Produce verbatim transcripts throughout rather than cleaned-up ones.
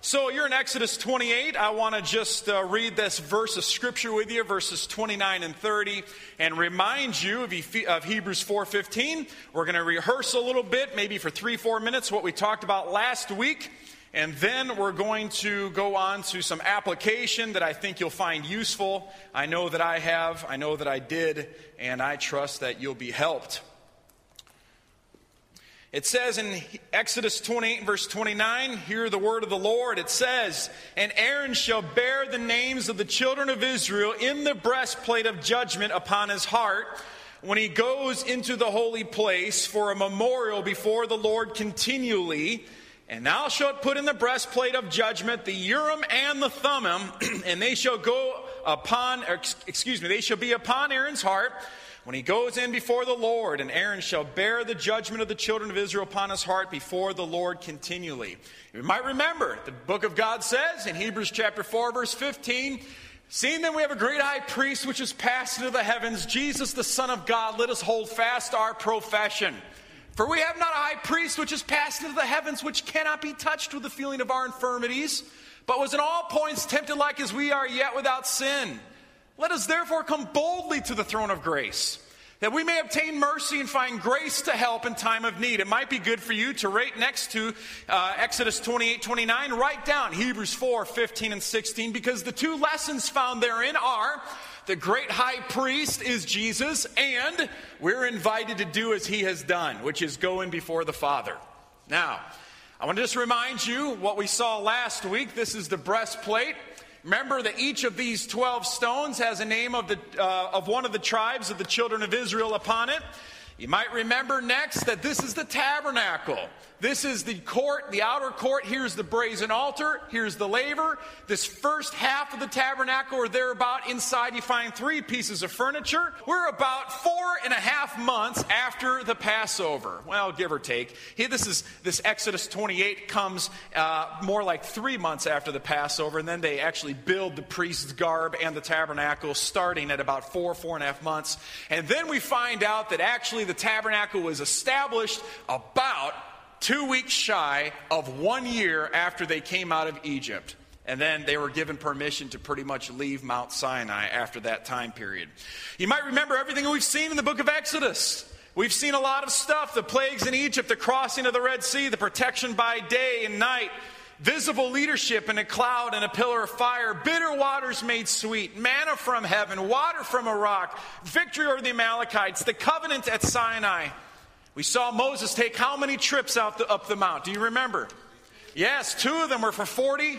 So you're in Exodus twenty-eight. I want to just uh, read this verse of Scripture with you, verses twenty-nine and thirty, and remind you of, Eph- of Hebrews four fifteen. We're going to rehearse a little bit, maybe for three, four minutes, what we talked about last week. And then we're going to go on to some application that I think you'll find useful. I know that I have, I know that I did, and I trust that you'll be helped. It says in Exodus twenty-eight, verse twenty-nine, hear the word of the Lord. It says, "And Aaron shall bear the names of the children of Israel in the breastplate of judgment upon his heart, when he goes into the holy place for a memorial before the Lord continually. And thou shalt put in the breastplate of judgment the Urim and the Thummim, and they shall go upon, or excuse me, they shall be upon Aaron's heart when he goes in before the Lord. And Aaron shall bear the judgment of the children of Israel upon his heart before the Lord continually." You might remember, the book of God says in Hebrews chapter four, verse fifteen, "Seeing then we have a great high priest which is passed into the heavens, Jesus the Son of God, let us hold fast our profession. For we have not a high priest which is passed into the heavens, which cannot be touched with the feeling of our infirmities, but was in all points tempted like as we are, yet without sin. Let us therefore come boldly to the throne of grace, that we may obtain mercy and find grace to help in time of need." It might be good for you to right next to uh, Exodus twenty-eight, twenty-nine, write down Hebrews four, fifteen and sixteen, because the two lessons found therein are: the great high priest is Jesus, and we're invited to do as he has done, which is go in before the Father. Now, I want to just remind you what we saw last week. This is the breastplate. Remember that each of these twelve stones has a name of the uh, of one of the tribes of the children of Israel upon it. You might remember next that this is the tabernacle. This is the court, the outer court. Here's the brazen altar. Here's the laver. This first half of the tabernacle, or thereabout, inside you find three pieces of furniture. We're about four and a half months after the Passover. Well, give or take. Here, this is this Exodus twenty-eight comes uh, more like three months after the Passover, and then they actually build the priest's garb and the tabernacle starting at about four, four and a half months. And then we find out that actually the tabernacle was established about two weeks shy of one year after they came out of Egypt. And then they were given permission to pretty much leave Mount Sinai after that time period. You might remember everything we've seen in the book of Exodus. We've seen a lot of stuff: the plagues in Egypt, the crossing of the Red Sea, the protection by day and night, visible leadership in a cloud and a pillar of fire, bitter waters made sweet, manna from heaven, water from a rock, victory over the Amalekites, the covenant at Sinai. We saw Moses take how many trips out the, up the mount? Do you remember? Yes, two of them were for forty,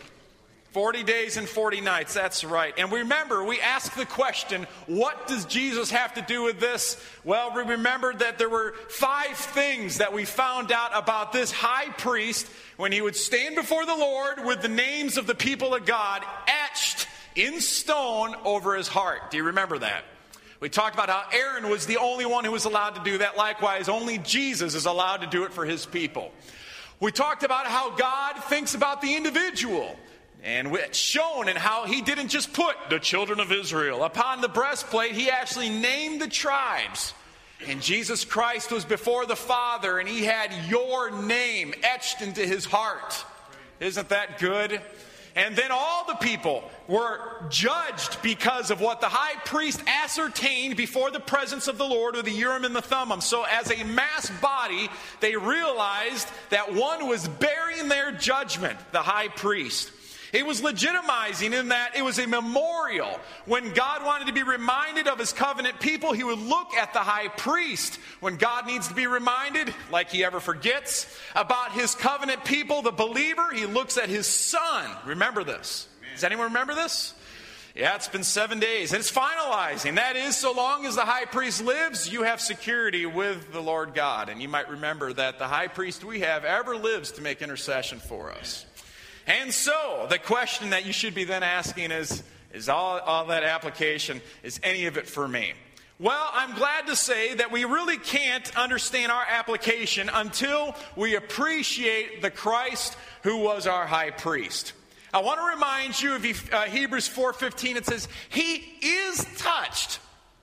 forty days and forty nights. That's right. And remember, we asked the question, what does Jesus have to do with this? Well, we remembered that there were five things that we found out about this high priest when he would stand before the Lord with the names of the people of God etched in stone over his heart. Do you remember that? We talked about how Aaron was the only one who was allowed to do that. Likewise, only Jesus is allowed to do it for his people. We talked about how God thinks about the individual. And it's shown in how he didn't just put the children of Israel upon the breastplate. He actually named the tribes. And Jesus Christ was before the Father, and he had your name etched into his heart. Isn't that good? And then all the people were judged because of what the high priest ascertained before the presence of the Lord with the Urim and the Thummim. So as a mass body, they realized that one was bearing their judgment, the high priest. It was legitimizing in that it was a memorial. When God wanted to be reminded of his covenant people, he would look at the high priest. When God needs to be reminded, like he ever forgets, about his covenant people, the believer, he looks at his son. Remember this. Amen. Does anyone remember this? Yeah, it's been seven days. And it's finalizing. That is, so long as the high priest lives, you have security with the Lord God. And you might remember that the high priest we have ever lives to make intercession for us. And so, the question that you should be then asking is, is all, all that application, is any of it for me? Well, I'm glad to say that we really can't understand our application until we appreciate the Christ who was our high priest. I want to remind you of uh, Hebrews four fifteen. It says, he is touched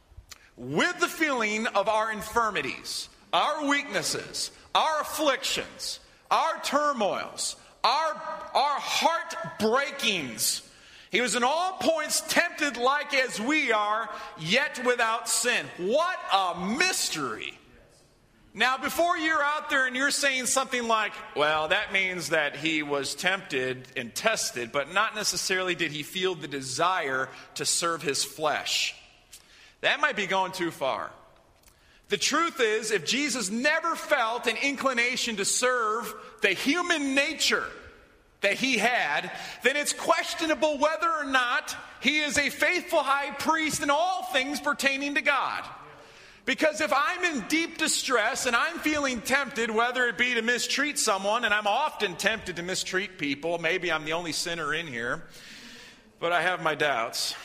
with the feeling of our infirmities, our weaknesses, our afflictions, our turmoils, Our, our heartbreakings. He was in all points tempted like as we are, yet without sin. What a mystery. Now, before you're out there and you're saying something like, well, that means that he was tempted and tested, but not necessarily did he feel the desire to serve his flesh. That might be going too far. The truth is, if Jesus never felt an inclination to serve the human nature that he had, then it's questionable whether or not he is a faithful high priest in all things pertaining to God. Because if I'm in deep distress and I'm feeling tempted, whether it be to mistreat someone, and I'm often tempted to mistreat people, maybe I'm the only sinner in here, but I have my doubts.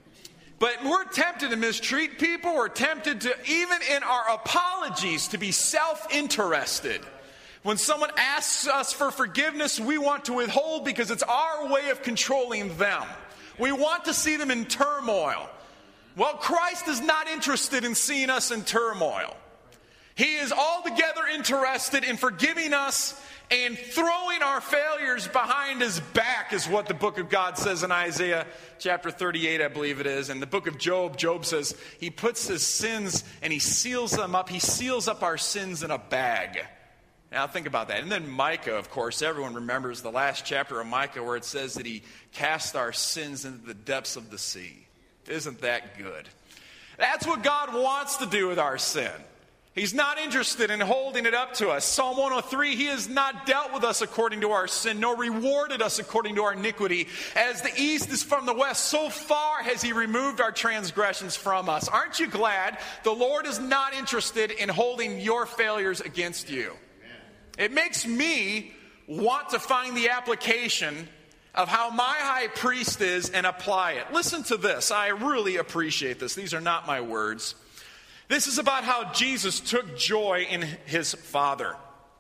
But we're tempted to mistreat people, we're tempted to, even in our apologies, to be self-interested. When someone asks us for forgiveness, we want to withhold because it's our way of controlling them. We want to see them in turmoil. Well, Christ is not interested in seeing us in turmoil. He is altogether interested in forgiving us and throwing our failures behind his back, is what the book of God says in Isaiah chapter thirty-eight, I believe it is. And the book of Job, Job says he puts his sins and he seals them up. He seals up our sins in a bag. Now think about that. And then Micah, of course, everyone remembers the last chapter of Micah where it says that he cast our sins into the depths of the sea. Isn't that good? That's what God wants to do with our sin. He's not interested in holding it up to us. Psalm one oh three, he has not dealt with us according to our sin, nor rewarded us according to our iniquity. As the east is from the west, so far has he removed our transgressions from us. Aren't you glad the Lord is not interested in holding your failures against you? It makes me want to find the application of how my high priest is and apply it. Listen to this. I really appreciate this. These are not my words. This is about how Jesus took joy in his Father.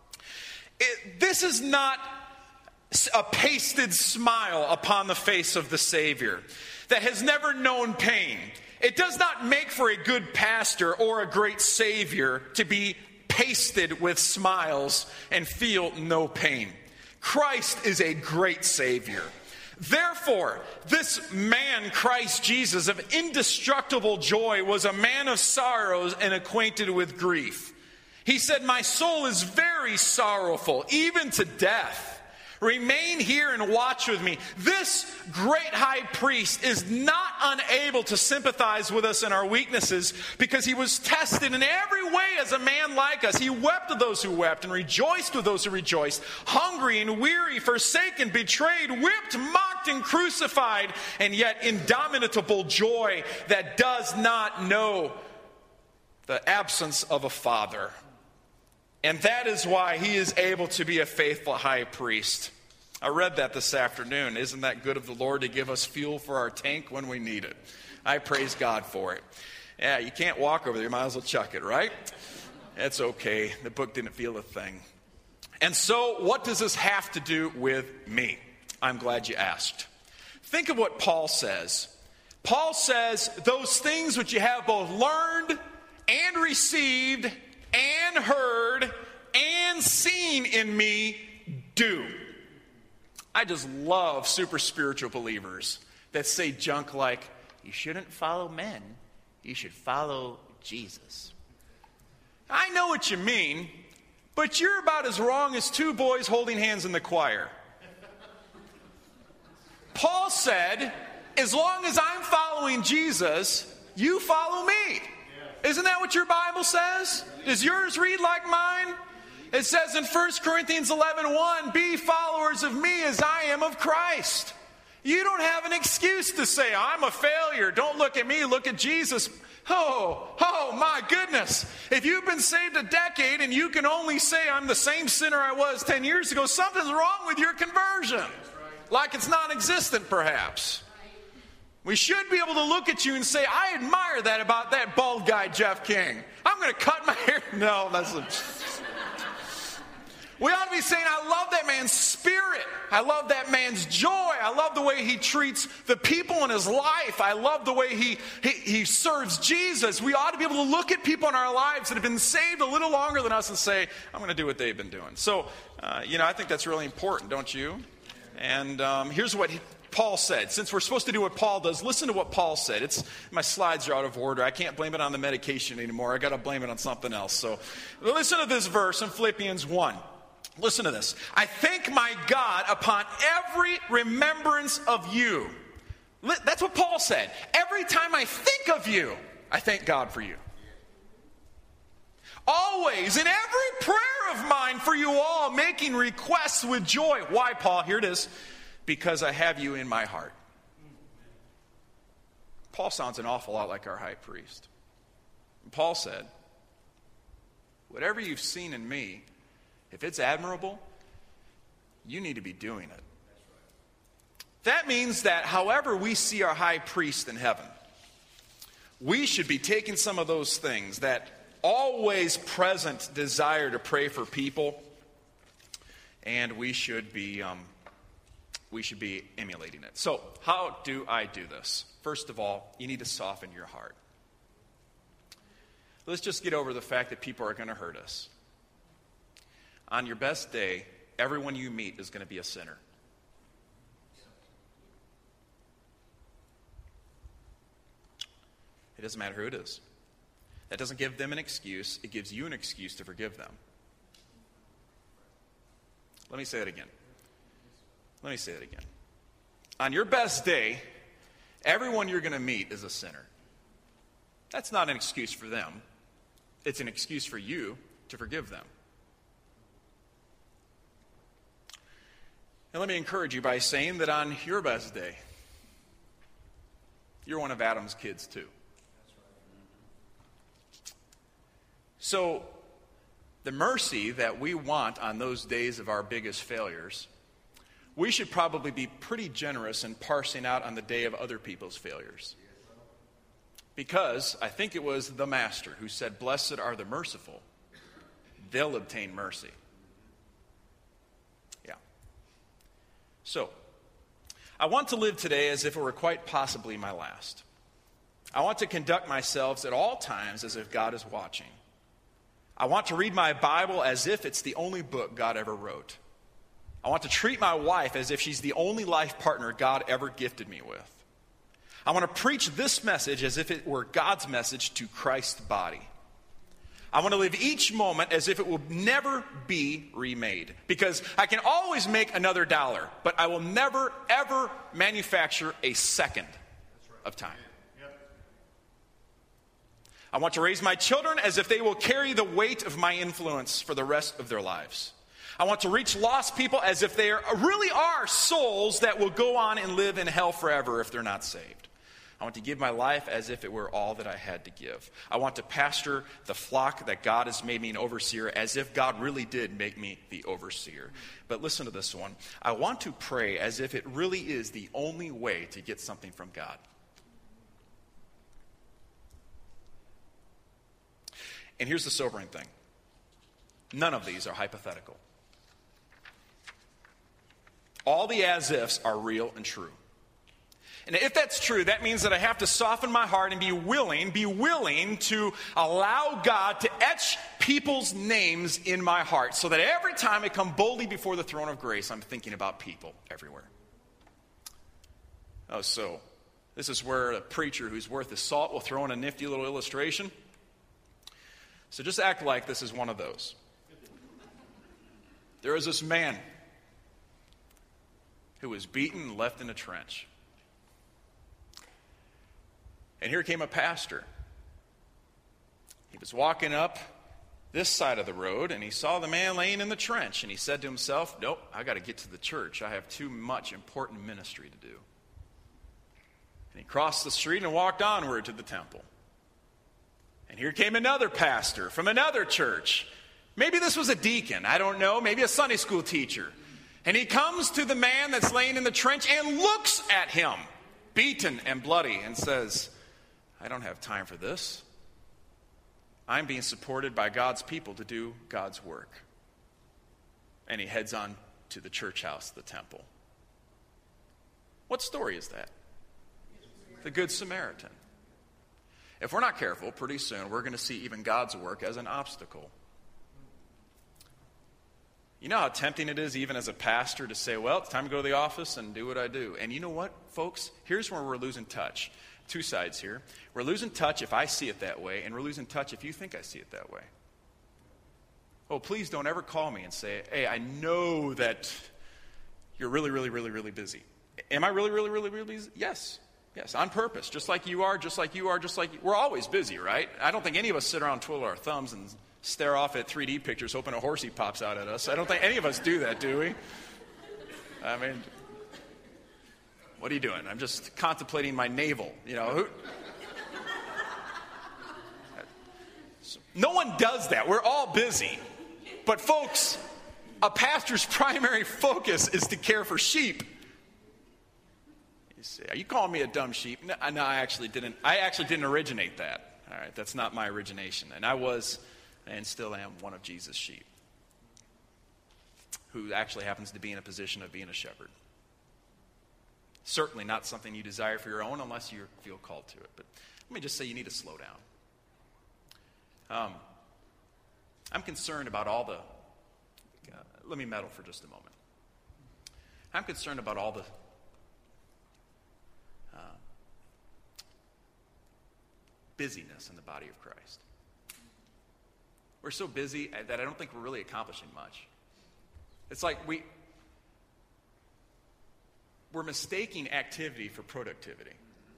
It, this is not a pasted smile upon the face of the Savior that has never known pain. It does not make for a good pastor or a great Savior to be pasted with smiles and feel no pain. Christ is a great Savior. Therefore, this man, Christ Jesus, of indestructible joy, was a man of sorrows and acquainted with grief. He said, my soul is very sorrowful, even to death. Remain here and watch with me. This great high priest is not unable to sympathize with us in our weaknesses because he was tested in every way as a man like us. He wept with those who wept and rejoiced with those who rejoiced, hungry and weary, forsaken, betrayed, whipped, mocked, and crucified, and yet indomitable joy that does not know the absence of a father. And that is why he is able to be a faithful high priest. I read that this afternoon. Isn't that good of the Lord to give us fuel for our tank when we need it? I praise God for it. Yeah, you can't walk over there. You might as well chuck it, right? That's okay. The book didn't feel a thing. And so what does this have to do with me? I'm glad you asked. Think of what Paul says. Paul says, those things which you have both learned and received and heard and seen in me, do. I just love super spiritual believers that say junk like, you shouldn't follow men, you should follow Jesus. I know what you mean, but you're about as wrong as two boys holding hands in the choir. Paul said, as long as I'm following Jesus, you follow me. Isn't that what your Bible says? Does yours read like mine? It says in First Corinthians eleven one, be followers of me as I am of Christ. You don't have an excuse to say, I'm a failure. Don't look at me, look at Jesus. Oh, oh my goodness. If you've been saved a decade and you can only say I'm the same sinner I was ten years ago, something's wrong with your conversion. Like it's non-existent perhaps. We should be able to look at you and say, I admire that about that bald guy, Jeff King. I'm going to cut my hair. No, that's a... We ought to be saying, I love that man's spirit. I love that man's joy. I love the way he treats the people in his life. I love the way he, he, he serves Jesus. We ought to be able to look at people in our lives that have been saved a little longer than us and say, I'm going to do what they've been doing. So, uh, you know, I think that's really important, don't you? And um, here's what he, Paul said. Since we're supposed to do what Paul does, listen to what Paul said. It's my slides are out of order. I can't blame it on the medication anymore. I got to blame it on something else. So listen to this verse in Philippians one. Listen to this. I thank my God upon every remembrance of you. That's what Paul said. Every time I think of you, I thank God for you. Always, in every prayer of mine for you all, making requests with joy. Why, Paul? Here it is. Because I have you in my heart. Paul sounds an awful lot like our high priest. Paul said, whatever you've seen in me, if it's admirable, you need to be doing it. That means that however we see our high priest in heaven, we should be taking some of those things, that always present desire to pray for people, and we should be um, we should be emulating it. So how do I do this? First of all, you need to soften your heart. Let's just get over the fact that people are going to hurt us. On your best day, everyone you meet is going to be a sinner. It doesn't matter who it is. That doesn't give them an excuse. It gives you an excuse to forgive them. Let me say it again. Let me say it again. On your best day, everyone you're going to meet is a sinner. That's not an excuse for them. It's an excuse for you to forgive them. And let me encourage you by saying that on your best day, you're one of Adam's kids too. So, the mercy that we want on those days of our biggest failures, we should probably be pretty generous in parsing out on the day of other people's failures. Because I think it was the Master who said, "Blessed are the merciful, they'll obtain mercy." Yeah. So, I want to live today as if it were quite possibly my last. I want to conduct myself at all times as if God is watching. I want to read my Bible as if it's the only book God ever wrote. I want to treat my wife as if she's the only life partner God ever gifted me with. I want to preach this message as if it were God's message to Christ's body. I want to live each moment as if it will never be remade. Because I can always make another dollar, but I will never, ever manufacture a second of time. I want to raise my children as if they will carry the weight of my influence for the rest of their lives. I want to reach lost people as if they are, really are souls that will go on and live in hell forever if they're not saved. I want to give my life as if it were all that I had to give. I want to pastor the flock that God has made me an overseer as if God really did make me the overseer. But listen to this one. I want to pray as if it really is the only way to get something from God. And here's the sobering thing. None of these are hypothetical. All the as-ifs are real and true. And if that's true, that means that I have to soften my heart and be willing, be willing to allow God to etch people's names in my heart so that every time I come boldly before the throne of grace, I'm thinking about people everywhere. Oh, so this is where a preacher who's worth his salt will throw in a nifty little illustration. So just act like this is one of those. There was this man who was beaten and left in a trench. And here came a pastor. He was walking up this side of the road, and he saw the man laying in the trench. And he said to himself, "Nope, I got to get to the church. I have too much important ministry to do." And he crossed the street and walked onward to the temple. And here came another pastor from another church. Maybe this was a deacon, I don't know, maybe a Sunday school teacher. And he comes to the man that's laying in the trench and looks at him, beaten and bloody, and says, "I don't have time for this. I'm being supported by God's people to do God's work." And he heads on to the church house, the temple. What story is that? The Good Samaritan. If we're not careful, pretty soon we're going to see even God's work as an obstacle. You know how tempting it is, even as a pastor, to say, well, it's time to go to the office and do what I do. And you know what, folks? Here's where we're losing touch. Two sides here. We're losing touch if I see it that way, and we're losing touch if you think I see it that way. Oh, please don't ever call me and say, hey, I know that you're really, really, really, really busy. Am I really, really, really, really busy? Yes. Yes, on purpose. Just like you are, just like you are, just like you. We're always busy, right? I don't think any of us sit around and twiddle our thumbs and stare off at three D pictures hoping a horsey pops out at us. I don't think any of us do that, do we? I mean, what are you doing? I'm just contemplating my navel, you know. Who... No one does that. We're all busy. But folks, a pastor's primary focus is to care for sheep. You say, are you calling me a dumb sheep? No, no, I actually didn't. I actually didn't originate that. All right, that's not my origination. And I was and still am one of Jesus' sheep, who actually happens to be in a position of being a shepherd. Certainly not something you desire for your own unless you feel called to it. But let me just say you need to slow down. Um, I'm concerned about all the, uh, let me meddle for just a moment. I'm concerned about all the uh, busyness in the body of Christ. We're so busy that I don't think we're really accomplishing much. It's like we, we're mistaking activity for productivity.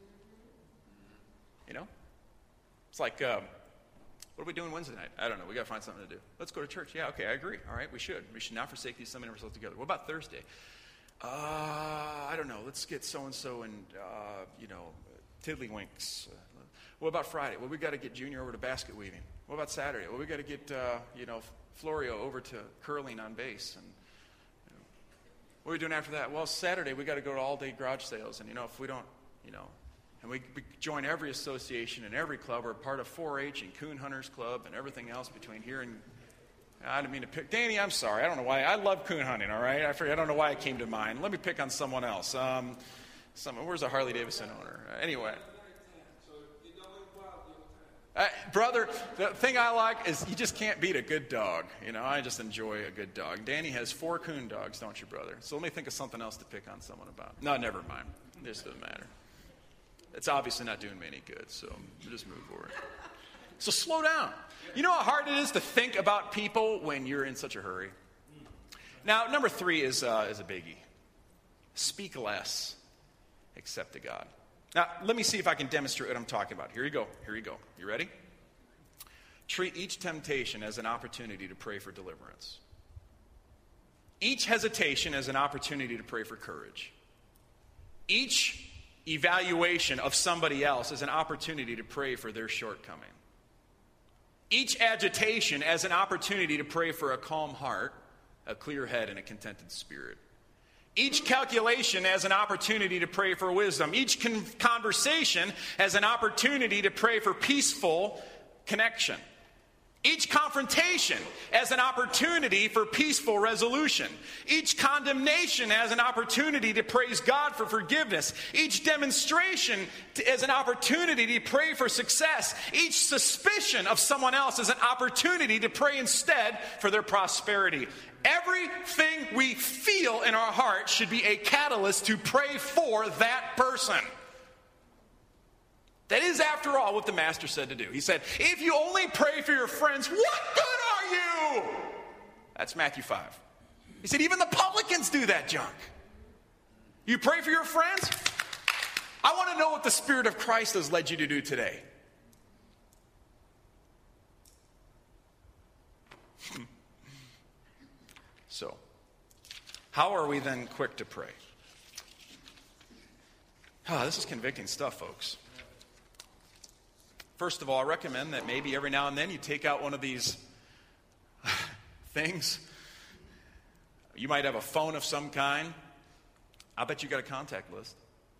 You know? It's like, um, what are we doing Wednesday night? I don't know. We got to find something to do. Let's go to church. Yeah, okay, I agree. All right, we should. We should not forsake the assembling of ourselves together. What about Thursday? Uh, I don't know. Let's get so-and-so and, uh, you know, tiddlywinks. Uh, what about Friday? Well, we got to get Junior over to basket weaving. What about Saturday? Well, we got to get, uh, you know, Florio over to curling on base. And you know, what are we doing after that? Well, Saturday we got to go to all-day garage sales. And, you know, if we don't, you know, and we, we join every association and every club. We're part of four H and Coon Hunters Club and everything else between here and, I didn't mean to pick. Danny, I'm sorry. I don't know why. I love coon hunting, all right? I forget, I don't know why it came to mind. Let me pick on someone else. Um, someone, where's a Harley-Davidson owner? Uh, anyway. Uh, brother, the thing I like is you just can't beat a good dog. You know, I just enjoy a good dog. Danny has four coon dogs, don't you, brother? So let me think of something else to pick on someone about. No, never mind. This doesn't matter. It's obviously not doing me any good, so we'll just move forward. So slow down. You know how hard it is to think about people when you're in such a hurry? Now, number three is, uh, is a biggie. Speak less, except to God. Now, let me see if I can demonstrate what I'm talking about. Here you go. Here you go. You ready? Treat each temptation as an opportunity to pray for deliverance. Each hesitation as an opportunity to pray for courage. Each evaluation of somebody else as an opportunity to pray for their shortcoming. Each agitation as an opportunity to pray for a calm heart, a clear head, and a contented spirit. Each calculation as an opportunity to pray for wisdom. Each con- conversation as an opportunity to pray for peaceful connection. Each confrontation as an opportunity for peaceful resolution. Each condemnation as an opportunity to praise God for forgiveness. Each demonstration to, as an opportunity to pray for success. Each suspicion of someone else as an opportunity to pray instead for their prosperity. Everything we feel in our heart should be a catalyst to pray for that person. That is, after all, what the Master said to do. He said, if you only pray for your friends, what good are you? That's Matthew five. He said, even the publicans do that junk. You pray for your friends? I want to know what the Spirit of Christ has led you to do today. So, how are we then quick to pray? Ah, this is convicting stuff, folks. First of all, I recommend that maybe every now and then you take out one of these things. You might have a phone of some kind. I bet you got a contact list.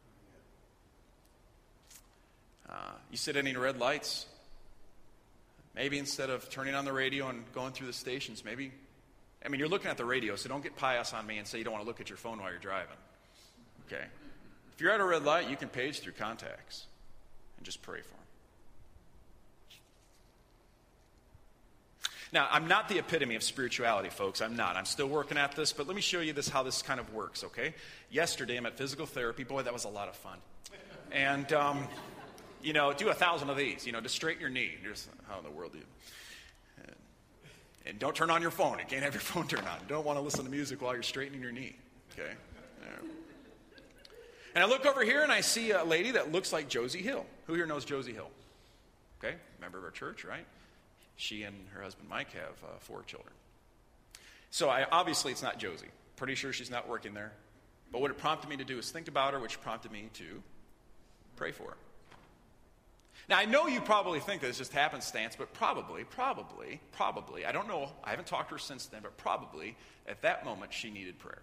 Uh, you sit at any red lights. Maybe instead of turning on the radio and going through the stations, maybe, I mean, you're looking at the radio, so don't get pious on me and say you don't want to look at your phone while you're driving. Okay? If you're at a red light, you can page through contacts and just pray for them. Now, I'm not the epitome of spirituality, folks. I'm not. I'm still working at this, but let me show you this, how this kind of works, okay? Yesterday, I'm at physical therapy. Boy, that was a lot of fun. And, um, you know, do a thousand of these, you know, to straighten your knee. Here's how in the world do you... And, and don't turn on your phone. You can't have your phone turned on. You don't want to listen to music while you're straightening your knee, okay? Yeah. And I look over here, and I see a lady that looks like Josie Hill. Who here knows Josie Hill? Okay, member of our church, right? She and her husband Mike have uh, four children. So I, obviously it's not Josie. Pretty sure she's not working there. But what it prompted me to do is think about her, which prompted me to pray for her. Now, I know you probably think that it's just happenstance, but probably, probably, probably, I don't know, I haven't talked to her since then, but probably at that moment she needed prayer.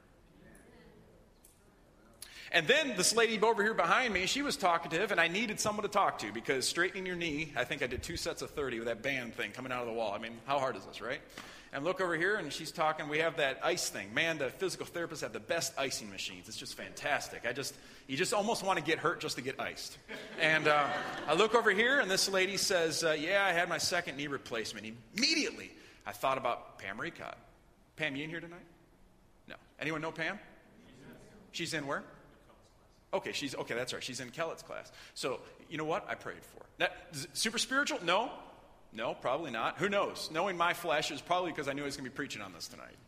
And then this lady over here behind me, she was talkative, and I needed someone to talk to because straightening your knee, I think I did two sets of thirty with that band thing coming out of the wall. I mean, how hard is this, right? And look over here, and she's talking. We have that ice thing. Man, the physical therapists have the best icing machines. It's just fantastic. I just, you just almost want to get hurt just to get iced. And uh, I look over here, and this lady says, uh, yeah, I had my second knee replacement. Immediately, I thought about Pam Recott. Pam, you in here tonight? No. Anyone know Pam? She's in where? Okay, she's okay. That's right. She's in Kellett's class. So you know what? I prayed for her. That, super spiritual? No, no, probably not. Who knows? Knowing my flesh is probably because I knew I was going to be preaching on this tonight.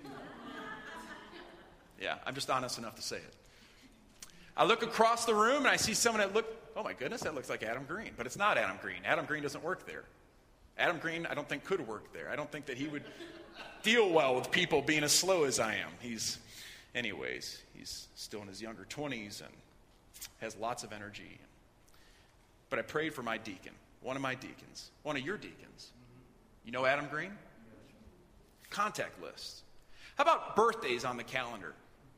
Yeah, I'm just honest enough to say it. I look across the room and I see someone that look. Oh my goodness, that looks like Adam Green, but it's not Adam Green. Adam Green doesn't work there. Adam Green, I don't think could work there. I don't think that he would deal well with people being as slow as I am. He's. Anyways, he's still in his younger twenties and has lots of energy. But I prayed for my deacon, one of my deacons, one of your deacons. You know Adam Green? Contact lists. How about birthdays on the calendar?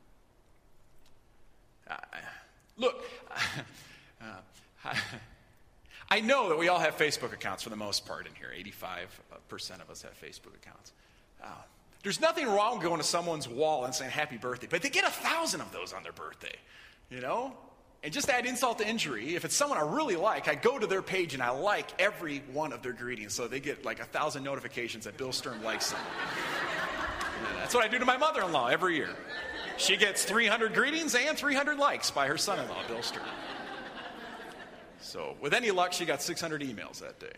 Uh, look, uh, I know that we all have Facebook accounts for the most part in here. eighty-five percent of us have Facebook accounts. Uh, There's nothing wrong going to someone's wall and saying happy birthday, but they get a thousand of those on their birthday, you know? And just to add insult to injury, if it's someone I really like, I go to their page and I like every one of their greetings, so they get like a thousand notifications that Bill Stern likes them. Yeah, that's what I do to my mother-in-law every year. She gets three hundred greetings and three hundred likes by her son-in-law, Bill Stern. So with any luck, she got six hundred emails that day.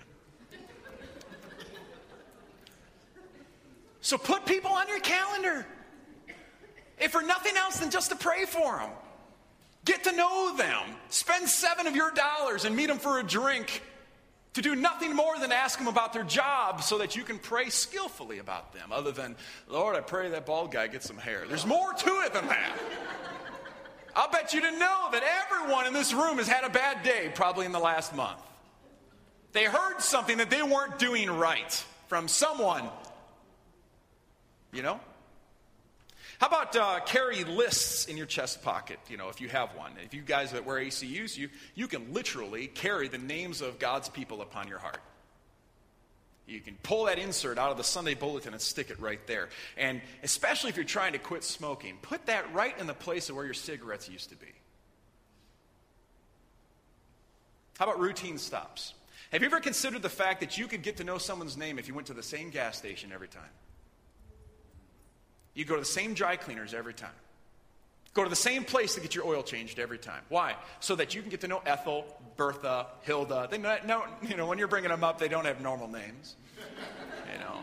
So put people on your calendar. If for nothing else than just to pray for them. Get to know them. Spend seven of your dollars and meet them for a drink. To do nothing more than ask them about their job so that you can pray skillfully about them. Other than, Lord, I pray that bald guy gets some hair. There's more to it than that. I'll bet you to know that everyone in this room has had a bad day probably in the last month. They heard something that they weren't doing right from someone. You know? How about uh, carry lists in your chest pocket, you know, if you have one. If you guys that wear A C Us, you, you can literally carry the names of God's people upon your heart. You can pull that insert out of the Sunday bulletin and stick it right there. And especially if you're trying to quit smoking, put that right in the place of where your cigarettes used to be. How about routine stops? Have you ever considered the fact that you could get to know someone's name if you went to the same gas station every time? You go to the same dry cleaners every time. Go to the same place to get your oil changed every time. Why? So that you can get to know Ethel, Bertha, Hilda. They know, you know, when you're bringing them up, they don't have normal names. You know.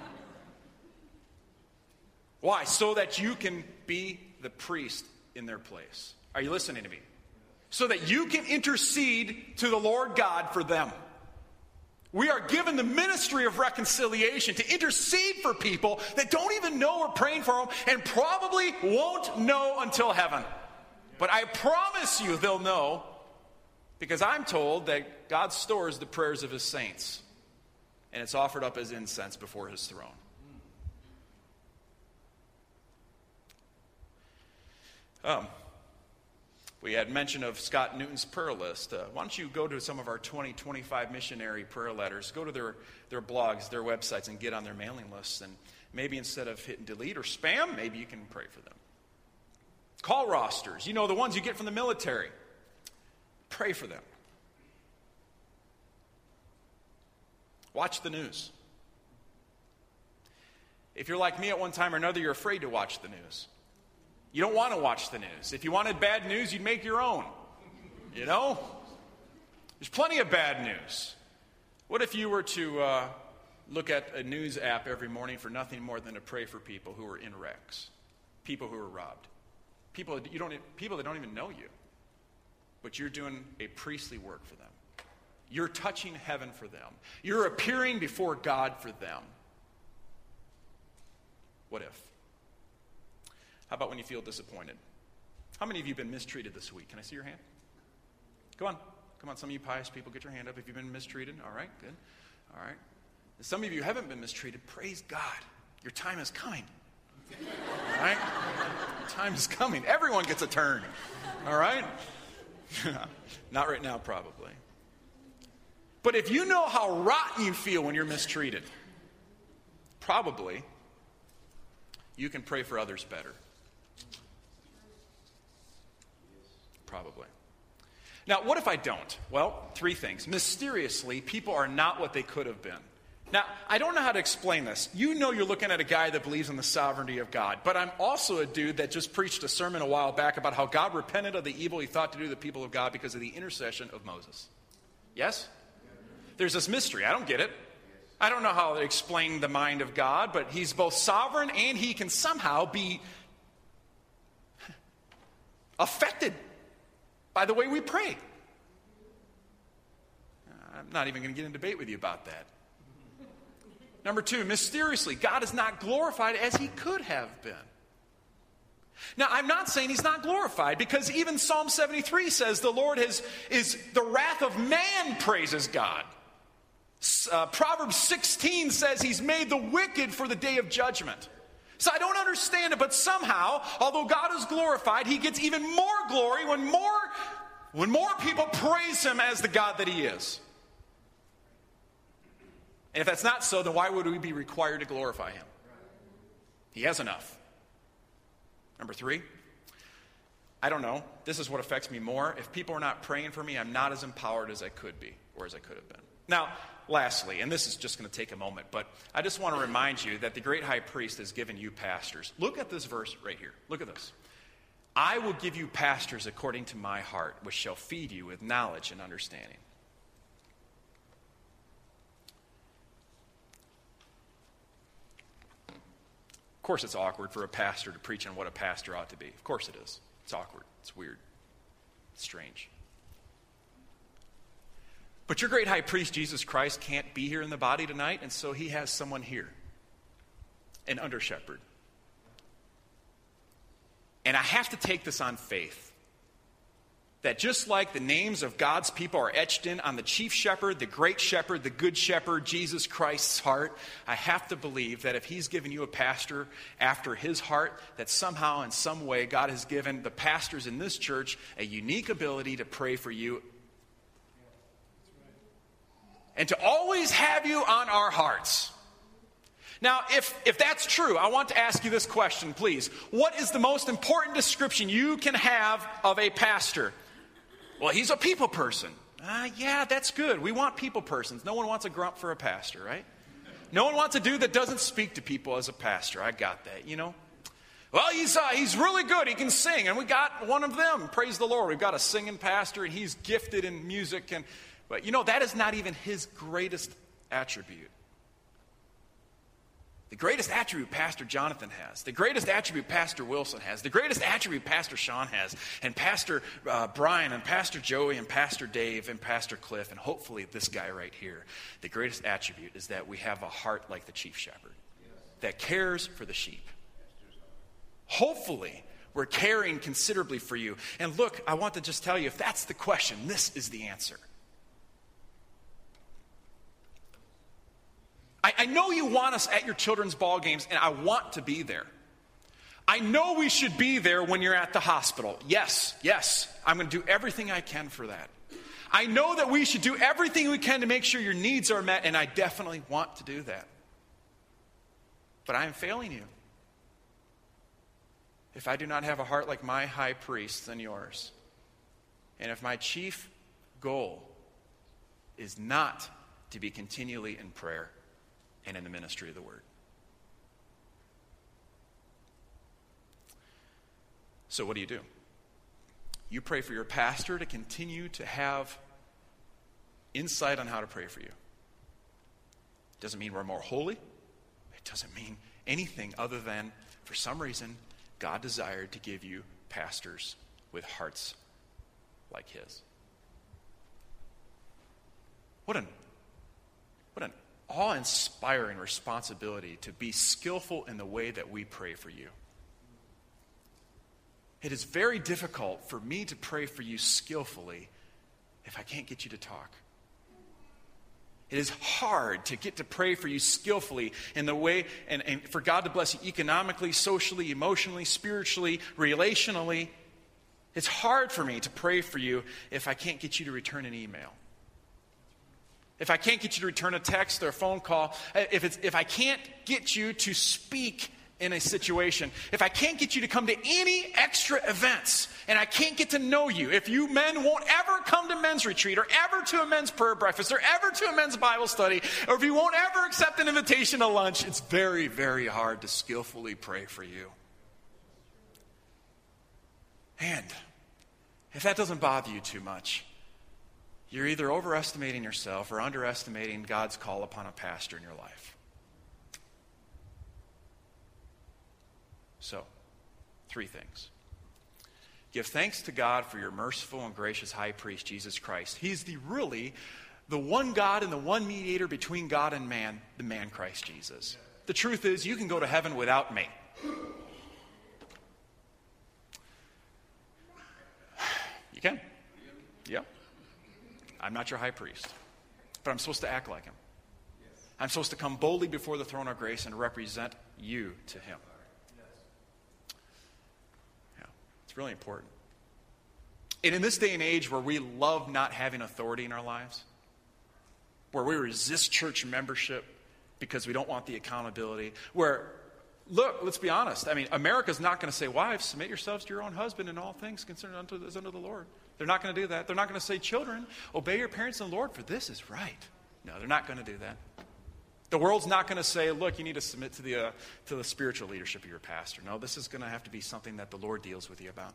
Why? So that you can be the priest in their place. Are you listening to me? So that you can intercede to the Lord God for them. We are given the ministry of reconciliation to intercede for people that don't even know we're praying for them and probably won't know until heaven. But I promise you they'll know, because I'm told that God stores the prayers of his saints and it's offered up as incense before his throne. Um, We had mention of Scott Newton's prayer list. Uh, why don't you go to some of our twenty twenty-five missionary prayer letters, go to their, their blogs, their websites, and get on their mailing lists. And maybe instead of hitting delete or spam, maybe you can pray for them. Call rosters, you know, the ones you get from the military. Pray for them. Watch the news. If you're like me at one time or another, you're afraid to watch the news. You don't want to watch the news. If you wanted bad news, you'd make your own. You know? There's plenty of bad news. What if you were to uh, look at a news app every morning for nothing more than to pray for people who are in wrecks, people who are robbed, people you don't, people that don't even know you, but you're doing a priestly work for them. You're touching heaven for them. You're appearing before God for them. What if? How about when you feel disappointed? How many of you have been mistreated this week? Can I see your hand? Come on. Come on, some of you pious people, get your hand up if you've been mistreated. All right, good. All right. And some of you haven't been mistreated. Praise God. Your time is coming. All right? Your time is coming. Everyone gets a turn. All right? Not right now, probably. But if you know how rotten you feel when you're mistreated, probably you can pray for others better. Probably. Now, what if I don't? Well, three things. Mysteriously, people are not what they could have been. Now, I don't know how to explain this. You know you're looking at a guy that believes in the sovereignty of God, but I'm also a dude that just preached a sermon a while back about how God repented of the evil he thought to do to the people of God because of the intercession of Moses. Yes? There's this mystery. I don't get it. I don't know how to explain the mind of God, but he's both sovereign and he can somehow be affected by the way we pray. I'm not even going to get in debate with you about that. Number two, mysteriously, God is not glorified as he could have been. Now, I'm not saying he's not glorified, because even Psalm seventy-three says the Lord has, is the wrath of man praises God. Uh, Proverbs sixteen says he's made the wicked for the day of judgment. So I don't understand it, but somehow, although God is glorified, he gets even more glory when more, when more people praise him as the God that he is. And if that's not so, then why would we be required to glorify him? He has enough. Number three, I don't know. This is what affects me more. If people are not praying for me, I'm not as empowered as I could be or as I could have been. Now, lastly, and this is just going to take a moment, but I just want to remind you that the great high priest has given you pastors. Look at this verse right here. Look at this. I will give you pastors according to my heart, which shall feed you with knowledge and understanding. Of course it's awkward for a pastor to preach on what a pastor ought to be. Of course it is. It's awkward. It's weird. It's strange. But your great high priest, Jesus Christ, can't be here in the body tonight, and so he has someone here, an under-shepherd. And I have to take this on faith, that just like the names of God's people are etched in on the chief shepherd, the great shepherd, the good shepherd, Jesus Christ's heart, I have to believe that if he's given you a pastor after his heart, that somehow in some way God has given the pastors in this church a unique ability to pray for you and to always have you on our hearts. Now, if, if that's true, I want to ask you this question, please. What is the most important description you can have of a pastor? Well, he's a people person. Uh, yeah, that's good. We want people persons. No one wants a grump for a pastor, right? No one wants a dude that doesn't speak to people as a pastor. I got that, you know. Well, he's uh, he's really good. He can sing, and we got one of them. Praise the Lord. We've got a singing pastor, and he's gifted in music. And but, you know, that is not even his greatest attribute. The greatest attribute Pastor Jonathan has, the greatest attribute Pastor Wilson has, the greatest attribute Pastor Sean has, and Pastor uh, Brian, and Pastor Joey, and Pastor Dave, and Pastor Cliff, and hopefully this guy right here, the greatest attribute is that we have a heart like the chief shepherd that cares for the sheep. Hopefully, we're caring considerably for you. And look, I want to just tell you, if that's the question, this is the answer. I, I know you want us at your children's ball games, and I want to be there. I know we should be there when you're at the hospital. Yes, yes, I'm going to do everything I can for that. I know that we should do everything we can to make sure your needs are met, and I definitely want to do that. But I am failing you if I do not have a heart like my high priest than yours. And if my chief goal is not to be continually in prayer and in the ministry of the word. So what do you do? You pray for your pastor to continue to have insight on how to pray for you. Doesn't mean we're more holy. It doesn't mean anything other than, for some reason, God desired to give you pastors with hearts like his. What an, what an awe-inspiring responsibility to be skillful in the way that we pray for you. It is very difficult for me to pray for you skillfully if I can't get you to talk. It is hard to get to pray for you skillfully in the way, and, and for God to bless you economically, socially, emotionally, spiritually, relationally. It's hard for me to pray for you if I can't get you to return an email. If I can't get you to return a text or a phone call, if, it's, if I can't get you to speak in a situation, if I can't get you to come to any extra events, and I can't get to know you, if you men won't ever come to men's retreat, or ever to a men's prayer breakfast, or ever to a men's Bible study, or if you won't ever accept an invitation to lunch, it's very, very hard to skillfully pray for you. And if that doesn't bother you too much, you're either overestimating yourself or underestimating God's call upon a pastor in your life. So, three things. Give thanks to God for your merciful and gracious high priest, Jesus Christ. He's the really the one God and the one mediator between God and man, the man Christ Jesus. The truth is, you can go to heaven without me. You can. Yeah. I'm not your high priest, but I'm supposed to act like him. I'm supposed to come boldly before the throne of grace and represent you to him. It's really important. And in this day and age where we love not having authority in our lives, where we resist church membership because we don't want the accountability, where, look, let's be honest. I mean, America's not going to say, wives, submit yourselves to your own husband in all things considered unto, as unto the Lord. They're not going to do that. They're not going to say, children, obey your parents in the Lord, for this is right. No, they're not going to do that. The world's not going to say, look, you need to submit to the uh, to the spiritual leadership of your pastor. No, this is going to have to be something that the Lord deals with you about.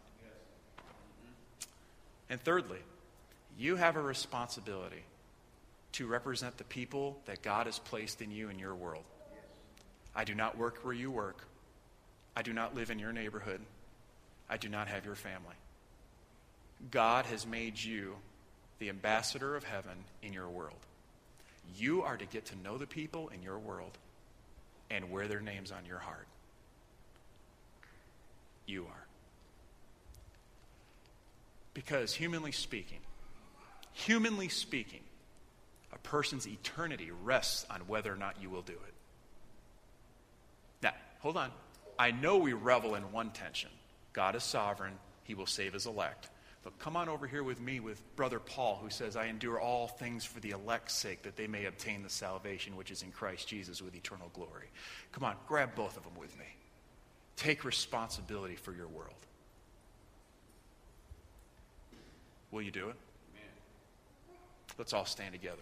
And thirdly, you have a responsibility to represent the people that God has placed in you in your world. I do not work where you work. I do not live in your neighborhood. I do not have your family. God has made you the ambassador of heaven in your world. You are to get to know the people in your world and wear their names on your heart. You are. Because humanly speaking, humanly speaking, a person's eternity rests on whether or not you will do it. Now, hold on. I know we revel in one tension. God is sovereign. He will save his elect. But come on over here with me with Brother Paul, who says, I endure all things for the elect's sake, that they may obtain the salvation which is in Christ Jesus with eternal glory. Come on, grab both of them with me. Take responsibility for your world. Will you do it? Amen. Let's all stand together.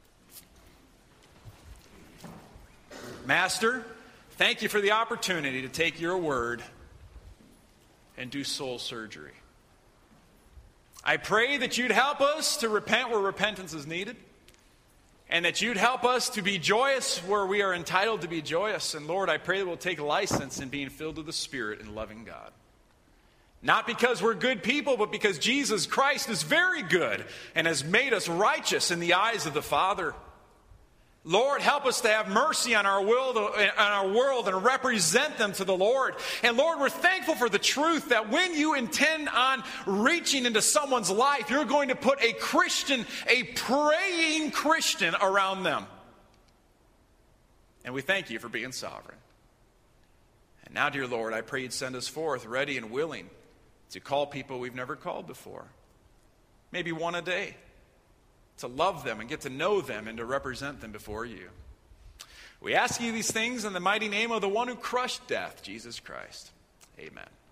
Master, thank you for the opportunity to take your word and do soul surgery. I pray that you'd help us to repent where repentance is needed, and that you'd help us to be joyous where we are entitled to be joyous. And Lord, I pray that we'll take license in being filled with the Spirit and loving God. Not because we're good people, but because Jesus Christ is very good and has made us righteous in the eyes of the Father. Lord, help us to have mercy on our world, on our world and represent them to the Lord. And Lord, we're thankful for the truth that when you intend on reaching into someone's life, you're going to put a Christian, a praying Christian around them. And we thank you for being sovereign. And now, dear Lord, I pray you'd send us forth ready and willing to call people we've never called before. Maybe one a day. To love them and get to know them and to represent them before you. We ask you these things in the mighty name of the one who crushed death, Jesus Christ. Amen.